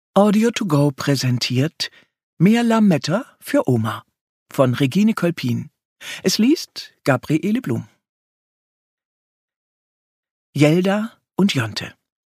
Audio to go präsentiert Mehr Lametta für Oma von Regine Kolpin. Es liest Gabriele Blum. Jelda und Jonte.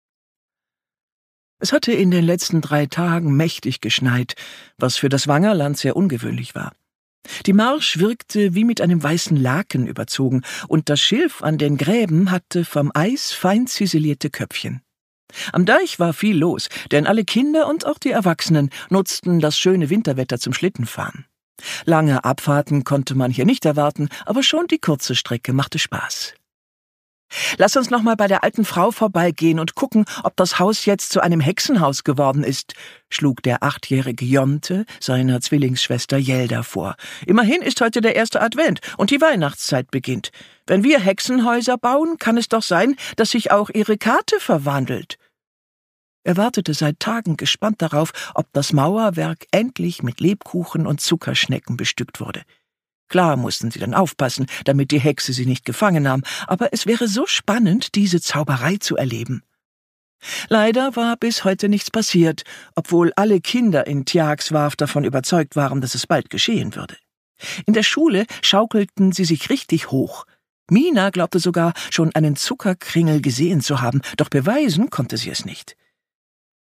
Es hatte in den letzten 3 Tagen mächtig geschneit, was für das Wangerland sehr ungewöhnlich war. Die Marsch wirkte wie mit einem weißen Laken überzogen, und das Schilf an den Gräben hatte vom Eis fein ziselierte Köpfchen. Am Deich war viel los, denn alle Kinder und auch die Erwachsenen nutzten das schöne Winterwetter zum Schlittenfahren. Lange Abfahrten konnte man hier nicht erwarten, aber schon die kurze Strecke machte Spaß. »Lass uns noch mal bei der alten Frau vorbeigehen und gucken, ob das Haus jetzt zu einem Hexenhaus geworden ist«, schlug der 8-jährige Jonte seiner Zwillingsschwester Jelda vor. »Immerhin ist heute der 1. Advent und die Weihnachtszeit beginnt. Wenn wir Hexenhäuser bauen, kann es doch sein, dass sich auch ihre Kate verwandelt.« Er wartete seit Tagen gespannt darauf, ob das Mauerwerk endlich mit Lebkuchen und Zuckerschnecken bestückt wurde. Klar mussten sie dann aufpassen, damit die Hexe sie nicht gefangen nahm, aber es wäre so spannend, diese Zauberei zu erleben. Leider war bis heute nichts passiert, obwohl alle Kinder in Tjagswarf davon überzeugt waren, dass es bald geschehen würde. In der Schule schaukelten sie sich richtig hoch. Mina glaubte sogar, schon einen Zuckerkringel gesehen zu haben, doch beweisen konnte sie es nicht.